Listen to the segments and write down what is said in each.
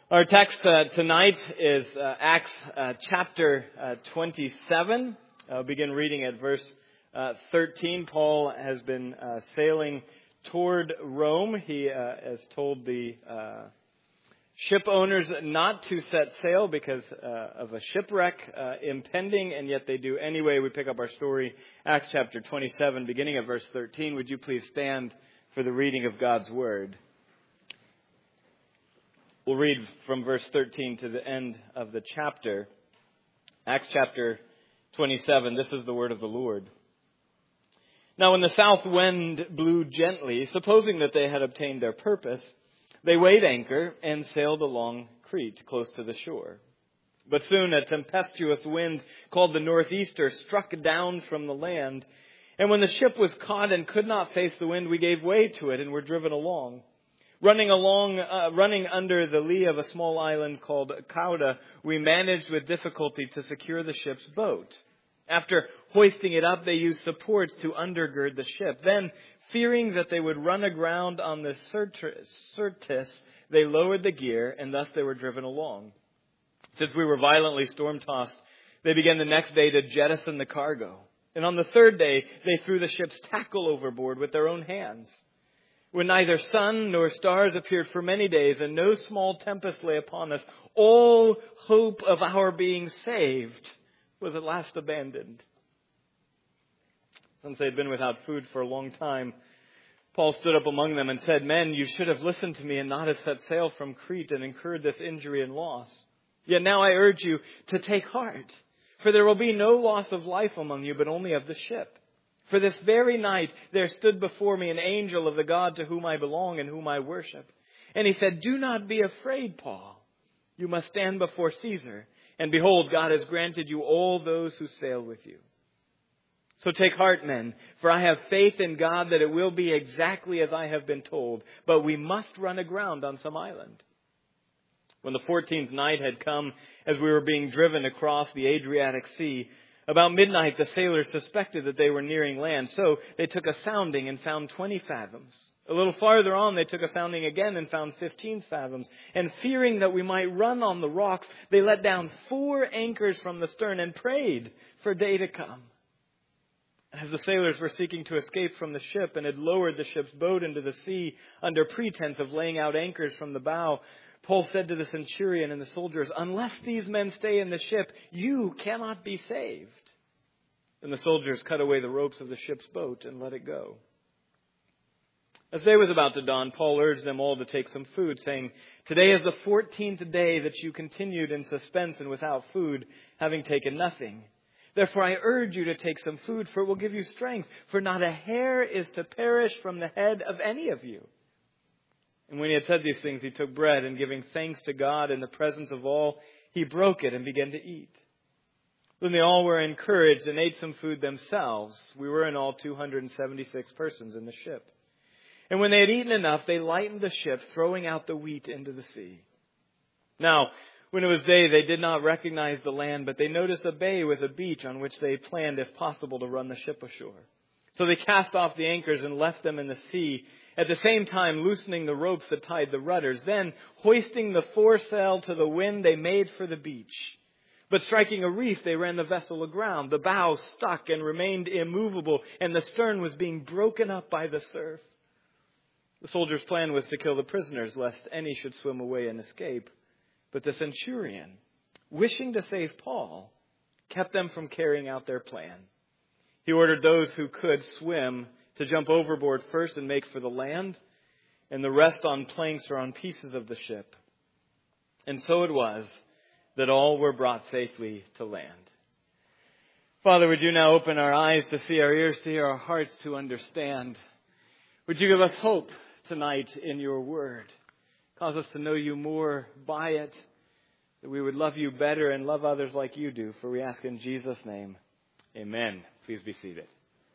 Our text tonight is Acts chapter 27. I'll begin reading at verse 13. Paul has been sailing toward Rome. He has told the ship owners not to set sail because of a shipwreck impending, and yet they do anyway. We pick up our story, Acts chapter 27, beginning at verse 13. Would you please stand for the reading of God's Word? We'll read from verse 13 to the end of the chapter. Acts chapter 27, this is the word of the Lord. Now when the south wind blew gently, supposing that they had obtained their purpose, they weighed anchor and sailed along Crete, close to the shore. But soon a tempestuous wind called the northeaster struck down from the land. And when the ship was caught and could not face the wind, we gave way to it and were driven along. Running under the lee of a small island called Cauda, we managed with difficulty to secure the ship's boat. After hoisting it up, they used supports to undergird the ship. Then, fearing that they would run aground on the Syrtis, they lowered the gear, and thus they were driven along. Since we were violently storm-tossed, they began the next day to jettison the cargo. And on the third day, they threw the ship's tackle overboard with their own hands. When neither sun nor stars appeared for many days and no small tempest lay upon us, all hope of our being saved was at last abandoned. Since they had been without food for a long time, Paul stood up among them and said, "Men, you should have listened to me and not have set sail from Crete and incurred this injury and loss. Yet now I urge you to take heart, for there will be no loss of life among you, but only of the ship. For this very night there stood before me an angel of the God to whom I belong and whom I worship. And he said, 'Do not be afraid, Paul. You must stand before Caesar. And behold, God has granted you all those who sail with you. So take heart, men, for I have faith in God that it will be exactly as I have been told. But we must run aground on some island.' When the 14th night had come, as we were being driven across the Adriatic Sea, about midnight, the sailors suspected that they were nearing land, so they took a sounding and found 20 fathoms. A little farther on, they took a sounding again and found 15 fathoms. And fearing that we might run on the rocks, they let down 4 anchors from the stern and prayed for day to come. As the sailors were seeking to escape from the ship and had lowered the ship's boat into the sea under pretense of laying out anchors from the bow, Paul said to the centurion and the soldiers, 'Unless these men stay in the ship, you cannot be saved.' Then the soldiers cut away the ropes of the ship's boat and let it go. As day was about to dawn, Paul urged them all to take some food, saying, 'Today is the 14th day that you continued in suspense and without food, having taken nothing. Therefore I urge you to take some food, for it will give you strength, for not a hair is to perish from the head of any of you.' And when he had said these things, he took bread and giving thanks to God in the presence of all, he broke it and began to eat. Then they all were encouraged and ate some food themselves. We were in all 276 persons in the ship. And when they had eaten enough, they lightened the ship, throwing out the wheat into the sea. Now, when it was day, they did not recognize the land, but they noticed a bay with a beach on which they planned, if possible, to run the ship ashore. So they cast off the anchors and left them in the sea, at the same time loosening the ropes that tied the rudders. Then, hoisting the foresail to the wind, they made for the beach. But striking a reef, they ran the vessel aground. The bow stuck and remained immovable, and the stern was being broken up by the surf. The soldiers' plan was to kill the prisoners, lest any should swim away and escape. But the centurion, wishing to save Paul, kept them from carrying out their plan. He ordered those who could swim to jump overboard first and make for the land, and the rest on planks or on pieces of the ship. And so it was that all were brought safely to land. Father, would you now open our eyes to see, our ears to hear, our hearts to understand? Would you give us hope tonight in your word? Cause us to know you more by it, that we would love you better and love others like you do. For we ask in Jesus' name, amen. Please be seated.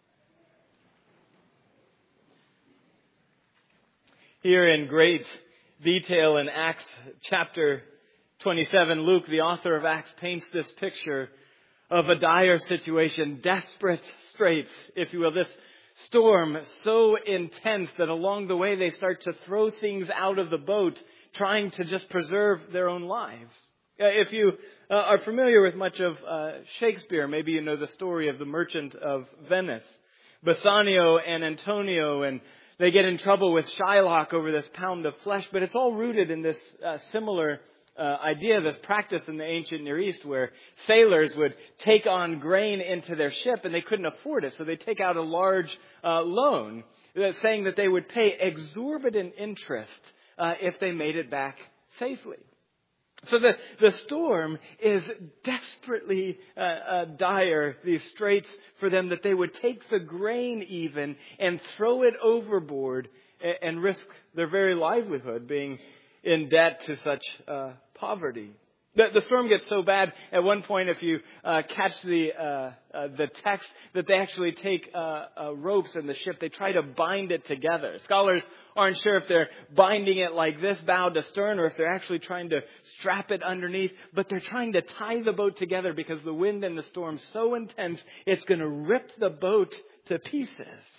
Here in great detail in Acts chapter 27, Luke, the author of Acts, paints this picture of a dire situation, desperate straits, if you will. This storm so intense that along the way they start to throw things out of the boat trying to just preserve their own lives. If you are familiar with much of Shakespeare, maybe you know the story of the Merchant of Venice. Bassanio and Antonio, and they get in trouble with Shylock over this pound of flesh, but it's all rooted in this similar idea, this practice in the ancient Near East where sailors would take on grain into their ship and they couldn't afford it, so they take out a large loan saying that they would pay exorbitant interest if they made it back safely. So the storm is desperately dire, these straits for them, that they would take the grain even and throw it overboard and risk their very livelihood being in debt to such poverty. The storm gets so bad at one point, if you catch the text, that they actually take ropes in the ship. They try to bind it together. Scholars aren't sure if they're binding it like this, bow to stern, or if they're actually trying to strap it underneath. But they're trying to tie the boat together because the wind and the storm's so intense, it's going to rip the boat to pieces.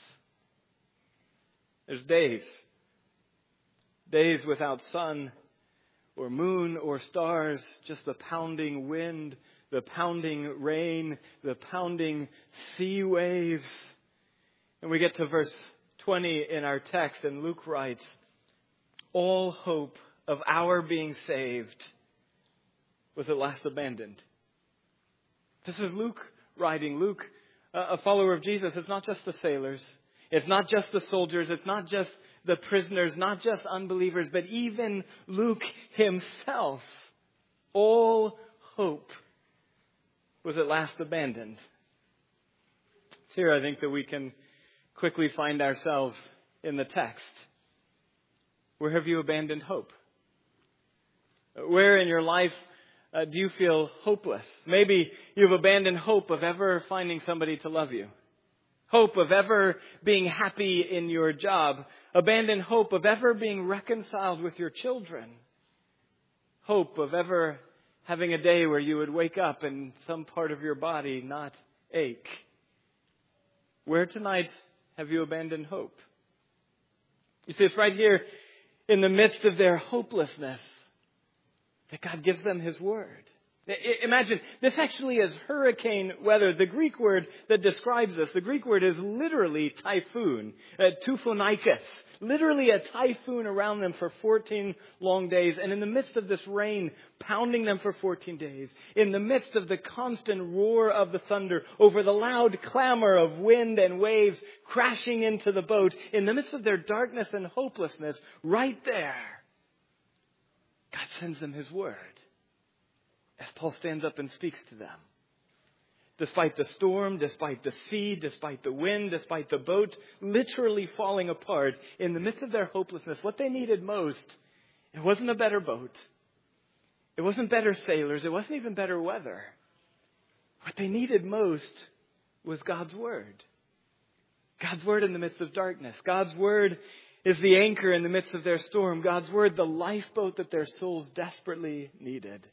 There's days without sun or moon or stars, just the pounding wind, the pounding rain, the pounding sea waves. And we get to verse 20 in our text, and Luke writes, all hope of our being saved was at last abandoned. This is Luke writing. Luke, a follower of Jesus. It's not just the sailors. It's not just the soldiers. It's not just the prisoners, not just unbelievers, but even Luke himself. All hope was at last abandoned. It's here, I think, that we can quickly find ourselves in the text. Where have you abandoned hope? Where in your life do you feel hopeless? Maybe you've abandoned hope of ever finding somebody to love you. Hope of ever being happy in your job. Abandon hope of ever being reconciled with your children. Hope of ever having a day where you would wake up and some part of your body not ache. Where tonight have you abandoned hope? You see, it's right here in the midst of their hopelessness that God gives them His Word. Imagine, this actually is hurricane weather. The Greek word that describes this, the Greek word is literally typhoon, tuphonikos. Literally a typhoon around them for 14 long days. And in the midst of this rain pounding them for 14 days, in the midst of the constant roar of the thunder, over the loud clamor of wind and waves crashing into the boat, in the midst of their darkness and hopelessness, right there, God sends them His Word. As Paul stands up and speaks to them. Despite the storm, despite the sea, despite the wind, despite the boat literally falling apart, in the midst of their hopelessness, what they needed most, it wasn't a better boat. It wasn't better sailors. It wasn't even better weather. What they needed most was God's Word. God's Word in the midst of darkness. God's Word is the anchor in the midst of their storm. God's Word, the lifeboat that their souls desperately needed.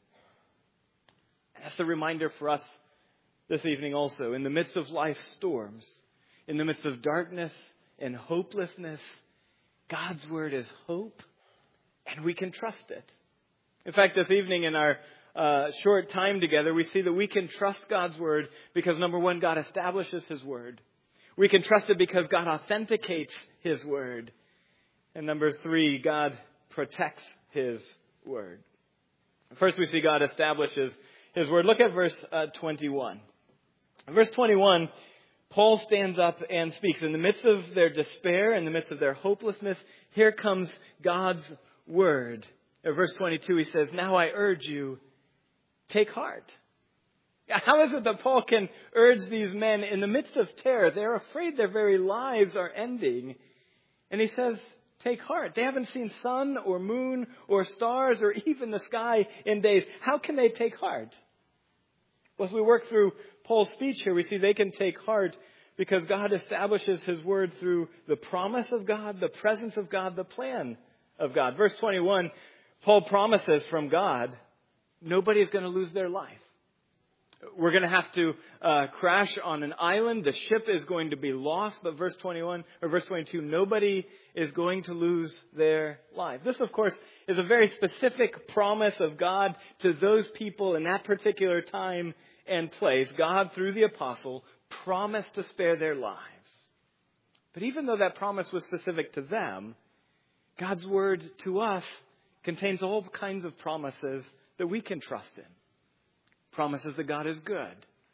That's the reminder for us this evening also. In the midst of life's storms, in the midst of darkness and hopelessness, God's Word is hope, and we can trust it. In fact, this evening in our short time together, we see that we can trust God's Word because, number one, God establishes His Word. We can trust it because God authenticates His Word. And number three, God protects His Word. First, we see God establishes His Word. Look at verse 21. In verse 21, Paul stands up and speaks. In the midst of their despair, in the midst of their hopelessness, here comes God's Word. In verse 22, he says, now I urge you, take heart. How is it that Paul can urge these men in the midst of terror? They're afraid their very lives are ending. And he says, take heart. They haven't seen sun or moon or stars or even the sky in days. How can they take heart? Well, as we work through Paul's speech here, we see they can take heart because God establishes His Word through the promise of God, the presence of God, the plan of God. Verse 21, Paul promises from God, nobody's going to lose their life. We're going to have to crash on an island. The ship is going to be lost. But verse 22, nobody is going to lose their life. This, of course, is a very specific promise of God to those people in that particular time and place. God, through the apostle, promised to spare their lives. But even though that promise was specific to them, God's word to us contains all kinds of promises that we can trust in. Promises that God is good.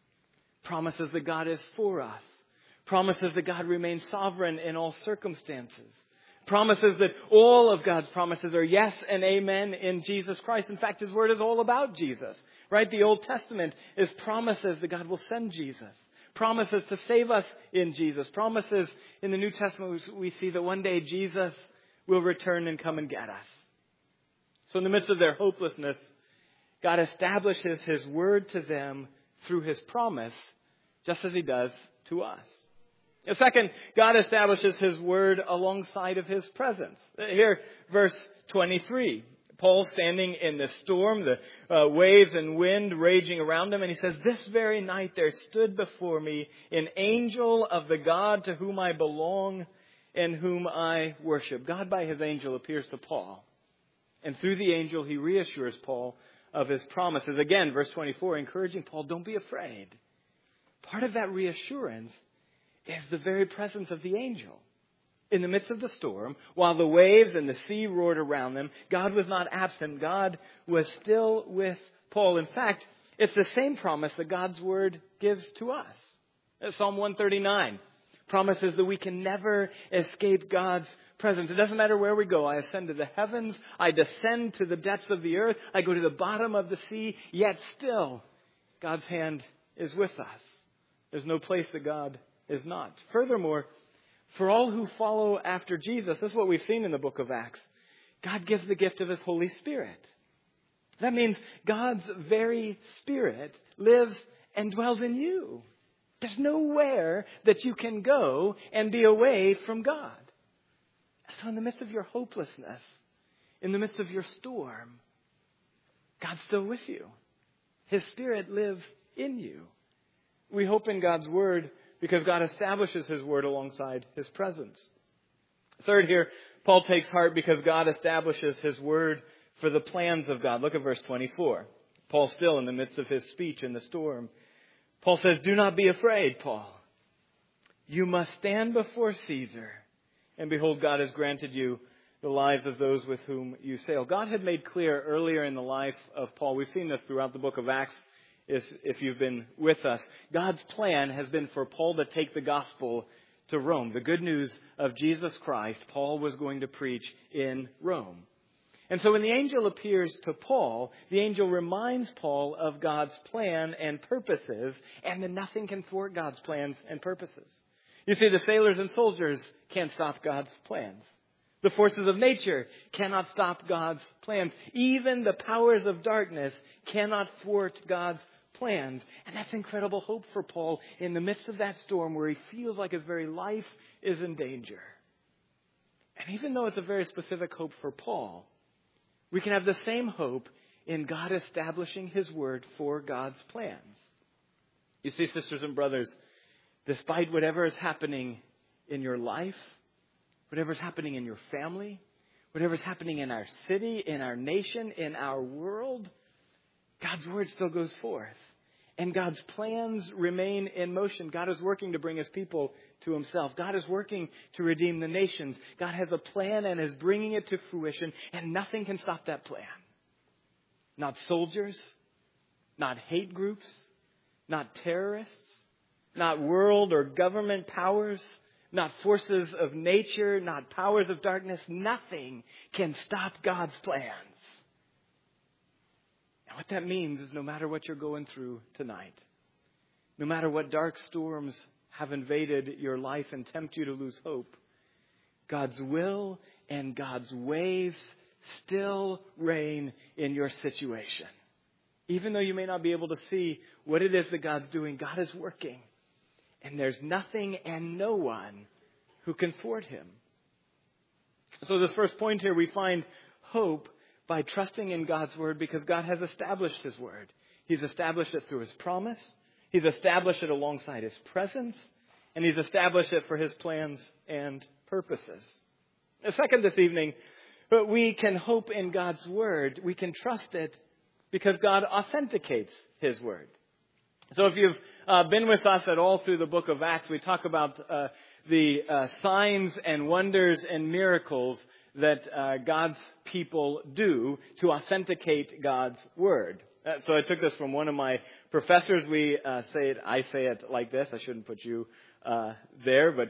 Promises that God is for us. Promises that God remains sovereign in all circumstances. Promises that all of God's promises are yes and amen in Jesus Christ. In fact, His word is all about Jesus, right? The Old Testament is promises that God will send Jesus. Promises to save us in Jesus. Promises in the New Testament we see that one day Jesus will return and come and get us. So in the midst of their hopelessness, God establishes His word to them through His promise, just as He does to us. Second, God establishes His word alongside of His presence. Here, verse 23. Paul standing in the storm, the waves and wind raging around him, and he says, "This very night there stood before me an angel of the God to whom I belong and whom I worship." God by His angel appears to Paul. And through the angel, He reassures Paul of his promises. Again, verse 24, encouraging Paul, don't be afraid. Part of that reassurance is the very presence of the angel. In the midst of the storm, while the waves and the sea roared around them, God was not absent. God was still with Paul. In fact, it's the same promise that God's word gives to us. Psalm 139 promises that we can never escape God's presence. It doesn't matter where we go. I ascend to the heavens. I descend to the depths of the earth. I go to the bottom of the sea. Yet still, God's hand is with us. There's no place that God is not. Furthermore, for all who follow after Jesus, this is what we've seen in the book of Acts, God gives the gift of His Holy Spirit. That means God's very Spirit lives and dwells in you. There's nowhere that you can go and be away from God. So in the midst of your hopelessness, in the midst of your storm, God's still with you. His Spirit lives in you. We hope in God's word because God establishes His word alongside His presence. Third here, Paul takes heart because God establishes His word for the plans of God. Look at verse 24. Paul still in the midst of his speech in the storm. Paul says, "Do not be afraid, Paul. You must stand before Caesar. And behold, God has granted you the lives of those with whom you sail." God had made clear earlier in the life of Paul. We've seen this throughout the book of Acts, if you've been with us. God's plan has been for Paul to take the gospel to Rome. The good news of Jesus Christ, Paul was going to preach in Rome. And so when the angel appears to Paul, the angel reminds Paul of God's plan and purposes, and that nothing can thwart God's plans and purposes. You see, the sailors and soldiers can't stop God's plans. The forces of nature cannot stop God's plans. Even the powers of darkness cannot thwart God's plans. And that's incredible hope for Paul in the midst of that storm where he feels like his very life is in danger. And even though it's a very specific hope for Paul, we can have the same hope in God establishing His word for God's plans. You see, sisters and brothers, despite whatever is happening in your life, whatever is happening in your family, whatever is happening in our city, in our nation, in our world, God's word still goes forth. And God's plans remain in motion. God is working to bring His people to Himself. God is working to redeem the nations. God has a plan and is bringing it to fruition, and nothing can stop that plan. Not soldiers, not hate groups, not terrorists, not world or government powers, not forces of nature, not powers of darkness. Nothing can stop God's plans. And what that means is no matter what you're going through tonight, no matter what dark storms have invaded your life and tempt you to lose hope, God's will and God's ways still reign in your situation. Even though you may not be able to see what it is that God's doing, God is working. And there's nothing and no one who can thwart Him. So this first point here, we find hope by trusting in God's Word because God has established His Word. He's established it through His promise. He's established it alongside His presence. And He's established it for His plans and purposes. Second, this evening, we can hope in God's Word. We can trust it because God authenticates His Word. So if you've been with us at all through the book of Acts, we talk about the signs and wonders and miracles that God's people do to authenticate God's Word. So I took this from one of my professors. I say it like this. I shouldn't put you there, but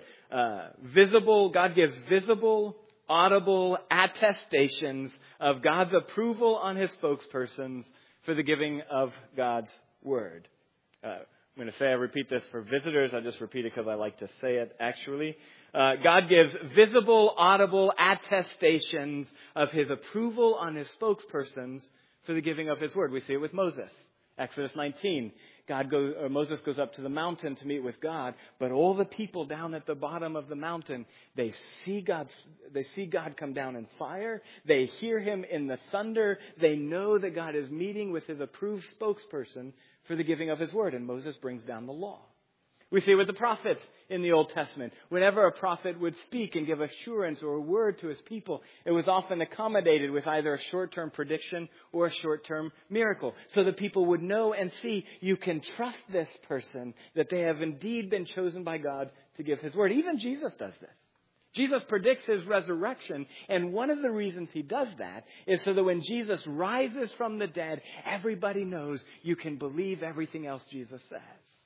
God gives visible, audible attestations of God's approval on His spokespersons for the giving of God's Word. I'm going to say I repeat this for visitors. I just repeat it because I like to say it actually. God gives visible, audible attestations of His approval on His spokespersons for the giving of His Word. We see it with Moses. Exodus 19. Moses goes up to the mountain to meet with God, but all the people down at the bottom of the mountain, they see God come down in fire. They hear Him in the thunder. They know that God is meeting with His approved spokesperson for the giving of His Word, and Moses brings down the law. We see it with the prophets in the Old Testament. Whenever a prophet would speak and give assurance or a word to his people, it was often accommodated with either a short-term prediction or a short-term miracle. So the people would know and see, you can trust this person, that they have indeed been chosen by God to give His Word. Even Jesus does this. Jesus predicts His resurrection, and one of the reasons He does that is so that when Jesus rises from the dead, everybody knows you can believe everything else Jesus says.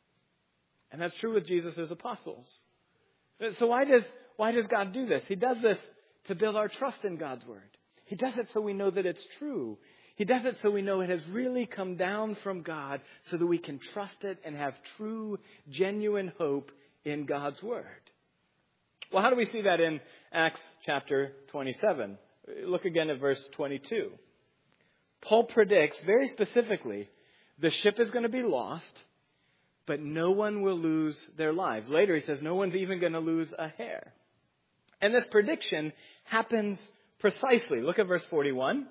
And that's true with Jesus' apostles. So why does God do this? He does this to build our trust in God's Word. He does it so we know that it's true. He does it so we know it has really come down from God so that we can trust it and have true, genuine hope in God's Word. Well, how do we see that in Acts chapter 27? Look again at verse 22. Paul predicts very specifically the ship is going to be lost, but no one will lose their lives. Later he says no one's even going to lose a hair. And this prediction happens precisely. Look at verse 41.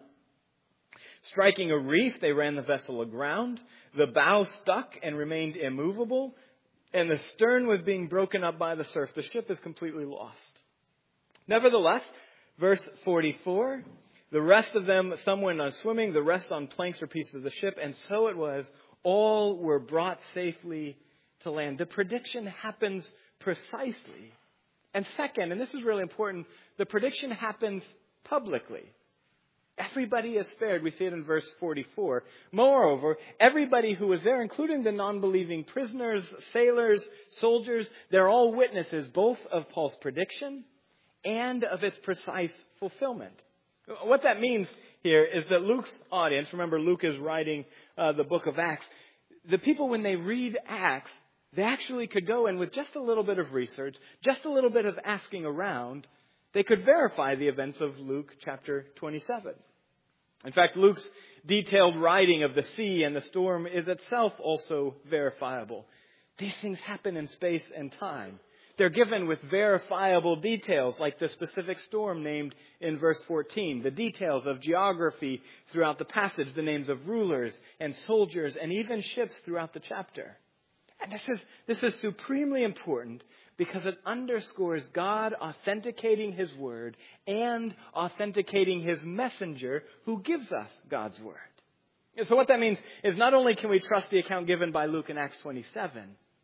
Striking a reef, they ran the vessel aground. The bow stuck and remained immovable, and the stern was being broken up by the surf. The ship is completely lost. Nevertheless, verse 44, the rest of them, some went on swimming, the rest on planks or pieces of the ship, and so it was. All were brought safely to land. The prediction happens precisely. And second, and this is really important, the prediction happens publicly. Everybody is spared. We see it in verse 44. Moreover, everybody who was there, including the non-believing prisoners, sailors, soldiers, they're all witnesses both of Paul's prediction and of its precise fulfillment. What that means here is that Luke's audience, remember Luke is writing the book of Acts, the people when they read Acts, they actually could go in with just a little bit of research, just a little bit of asking around, they could verify the events of Luke chapter 27. In fact, Luke's detailed writing of the sea and the storm is itself also verifiable. These things happen in space and time. They're given with verifiable details like the specific storm named in verse 14, the details of geography throughout the passage, the names of rulers and soldiers and even ships throughout the chapter. And this is supremely important because it underscores God authenticating His Word and authenticating His messenger who gives us God's Word. So what that means is not only can we trust the account given by Luke in Acts 27,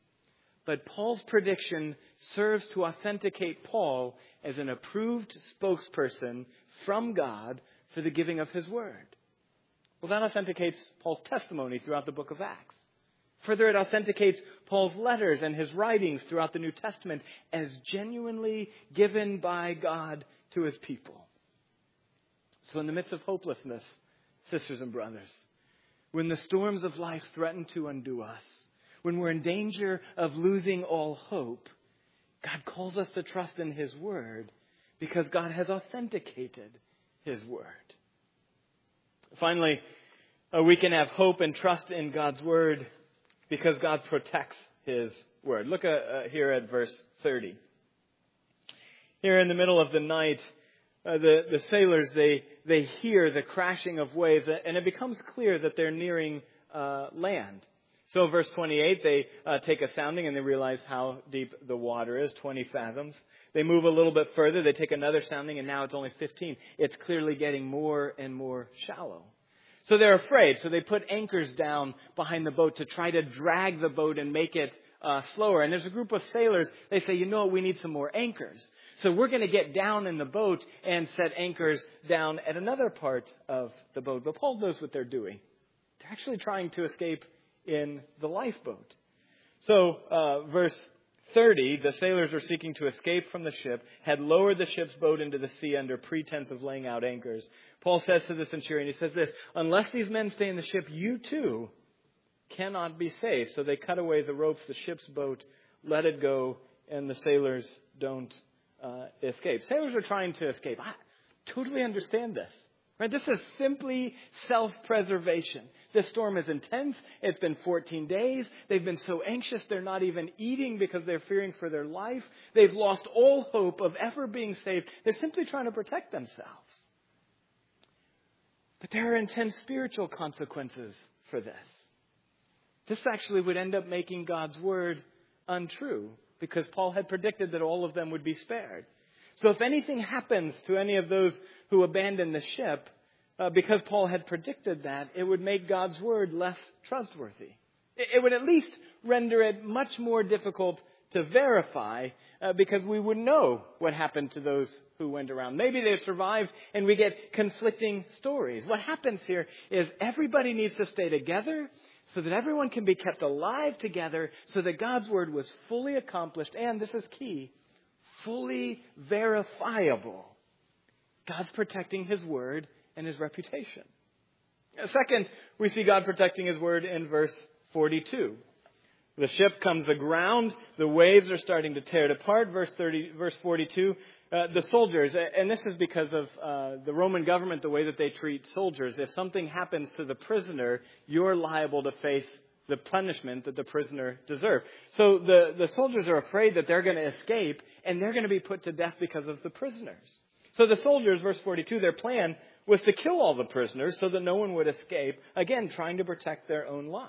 but Paul's prediction serves to authenticate Paul as an approved spokesperson from God for the giving of His Word. Well, that authenticates Paul's testimony throughout the book of Acts. Further, it authenticates Paul's letters and his writings throughout the New Testament as genuinely given by God to His people. So in the midst of hopelessness, sisters and brothers, when the storms of life threaten to undo us, when we're in danger of losing all hope, God calls us to trust in His Word because God has authenticated His Word. Finally, we can have hope and trust in God's Word because God protects His Word. Look here at verse 30. Here in the middle of the night, the sailors, they hear the crashing of waves, and it becomes clear that they're nearing land. So verse 28, they take a sounding and they realize how deep the water is, 20 fathoms. They move a little bit further, they take another sounding, and now it's only 15. It's clearly getting more and more shallow. So they're afraid, so they put anchors down behind the boat to try to drag the boat and make it slower. And there's a group of sailors, they say, you know what, we need some more anchors. So we're going to get down in the boat and set anchors down at another part of the boat. But Paul knows what they're doing. They're actually trying to escape in the lifeboat. So verse 30, the sailors were seeking to escape from the ship, had lowered the ship's boat into the sea under pretense of laying out anchors. Paul says to the centurion, he says this, unless these men stay in the ship, you too cannot be saved. So they cut away the ropes, the ship's boat, let it go, and the sailors don't escape. Sailors are trying to escape. I totally understand this. Right? This is simply self-preservation. This storm is intense. It's been 14 days. They've been so anxious they're not even eating because they're fearing for their life. They've lost all hope of ever being saved. They're simply trying to protect themselves. But there are intense spiritual consequences for this. This actually would end up making God's word untrue because Paul had predicted that all of them would be spared. So if anything happens to any of those who abandon the ship, because Paul had predicted that, it would make God's word less trustworthy. It would at least render it much more difficult to verify because we wouldn't know what happened to those who went around. Maybe they survived and we get conflicting stories. What happens here is everybody needs to stay together so that everyone can be kept alive together so that God's word was fully accomplished and, this is key, fully verifiable. God's protecting his word and his reputation. Second, we see God protecting his word in verse 42. The ship comes aground. The waves are starting to tear it apart. Verse 42, the soldiers, and this is because of the Roman government, the way that they treat soldiers. If something happens to the prisoner, you're liable to face the punishment that the prisoner deserved. So the soldiers are afraid that they're going to escape and they're going to be put to death because of the prisoners. So the soldiers, verse 42, their plan was to kill all the prisoners so that no one would escape, again, trying to protect their own lives.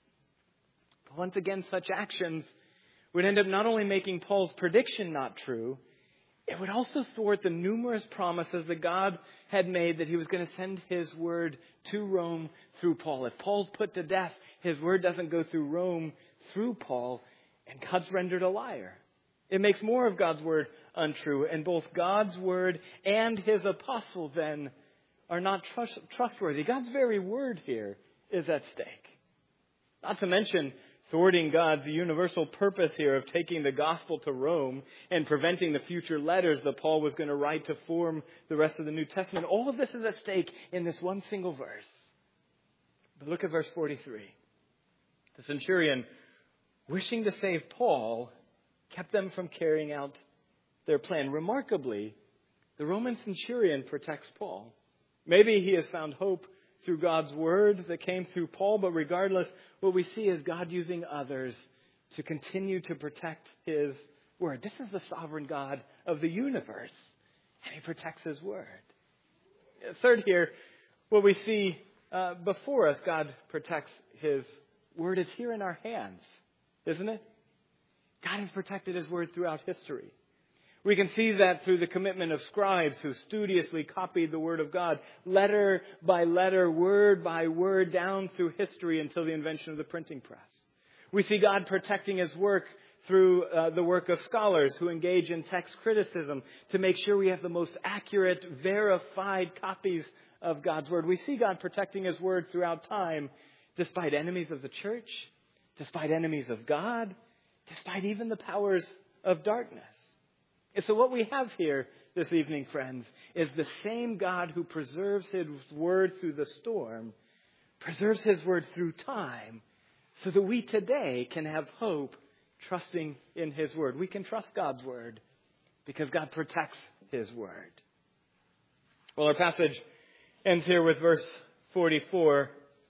But once again, such actions would end up not only making Paul's prediction not true, it would also thwart the numerous promises that God had made that he was going to send his word to Rome through Paul. If Paul's put to death, his word doesn't go through Rome through Paul, and God's rendered a liar. It makes more of God's word untrue, and both God's word and his apostle then are not trustworthy. God's very word here is at stake. Not to mention thwarting God's universal purpose here of taking the gospel to Rome and preventing the future letters that Paul was going to write to form the rest of the New Testament. All of this is at stake in this one single verse. But look at verse 43. The centurion, wishing to save Paul, kept them from carrying out their plan. Remarkably, the Roman centurion protects Paul. Maybe he has found hope through God's word that came through Paul, but regardless, what we see is God using others to continue to protect his word. This is the sovereign God of the universe, and he protects his word. Third here, what we see before us, God protects his word. It's here in our hands, isn't it? God has protected his word throughout history. We can see that through the commitment of scribes who studiously copied the word of God, letter by letter, word by word, down through history until the invention of the printing press. We see God protecting his work through the work of scholars who engage in text criticism to make sure we have the most accurate, verified copies of God's word. We see God protecting his word throughout time, despite enemies of the church, despite enemies of God, despite even the powers of darkness. And so what we have here this evening, friends, is the same God who preserves his word through the storm, preserves his word through time, so that we today can have hope trusting in his word. We can trust God's word because God protects his word. Well, our passage ends here with verse 44.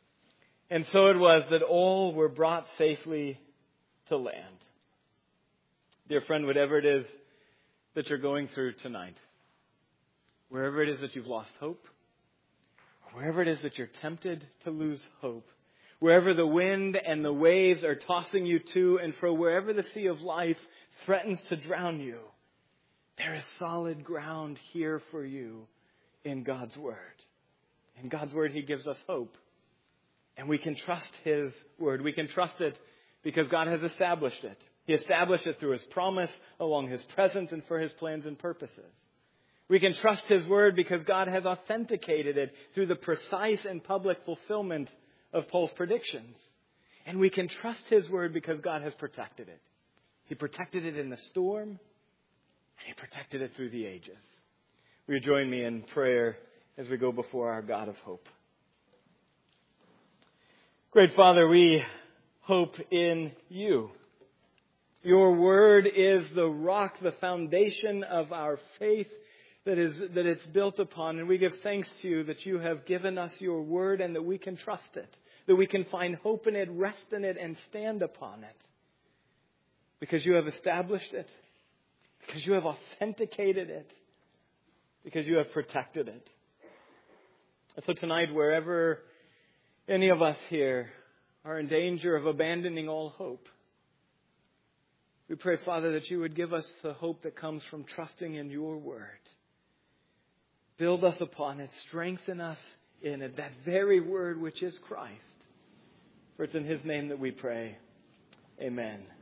And so it was that all were brought safely to land. Dear friend, whatever it is that you're going through tonight, wherever it is that you've lost hope, wherever it is that you're tempted to lose hope, wherever the wind and the waves are tossing you to and fro, wherever the sea of life threatens to drown you, there is solid ground here for you in God's Word. In God's Word, He gives us hope. And we can trust His Word. We can trust it because God has established it. He established it through His promise, along His presence, and for His plans and purposes. We can trust His Word because God has authenticated it through the precise and public fulfillment of Paul's predictions. And we can trust His Word because God has protected it. He protected it in the storm, and He protected it through the ages. Will you join me in prayer as we go before our God of hope? Great Father, we hope in You. Your Word is the rock, the foundation of our faith that it's built upon. And we give thanks to You that You have given us Your Word and that we can trust it, that we can find hope in it, rest in it, and stand upon it. Because You have established it, because You have authenticated it, because You have protected it. And so tonight, wherever any of us here are in danger of abandoning all hope, we pray, Father, that You would give us the hope that comes from trusting in Your Word. Build us upon it. Strengthen us in it. That very Word which is Christ. For it's in His name that we pray. Amen.